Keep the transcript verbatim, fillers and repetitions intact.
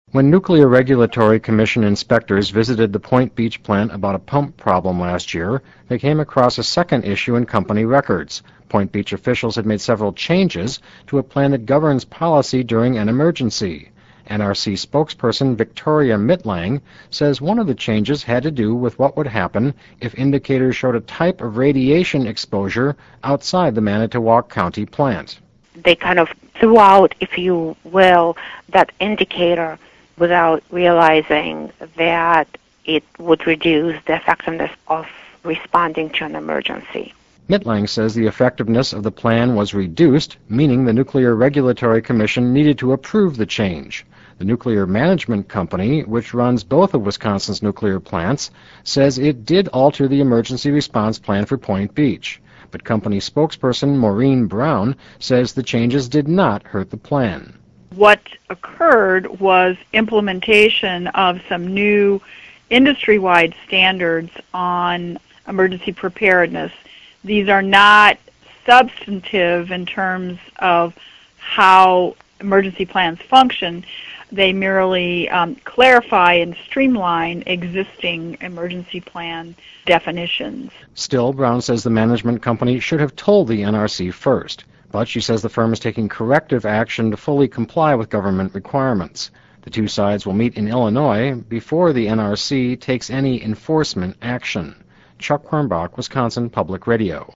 When Nuclear Regulatory Commission inspectors visited the Point Beach plant about a pump problem last year, they came across a second issue in company records. Point Beach officials had made several changes to a plan that governs policy during an emergency. N R C spokesperson Victoria Mitlang says one of the changes had to do with what would happen if indicators showed a type of radiation exposure outside the Manitowoc County plant. They kind of threw out, if you will, that indicator without realizing that it would reduce the effectiveness of responding to an emergency. Mitlang says the effectiveness of the plan was reduced, meaning the Nuclear Regulatory Commission needed to approve the change. The Nuclear Management Company, which runs both of Wisconsin's nuclear plants, says it did alter the emergency response plan for Point Beach. But company spokesperson Maureen Brown says the changes did not hurt the plan. What occurred was implementation of some new industry-wide standards on emergency preparedness. These are not substantive in terms of how emergency plans function. They merely um, clarify and streamline existing emergency plan definitions. Still, Brown says the management company should have told the N R C first, but she says the firm is taking corrective action to fully comply with government requirements. The two sides will meet in Illinois before the N R C takes any enforcement action. Chuck Quirmbach, Wisconsin Public Radio.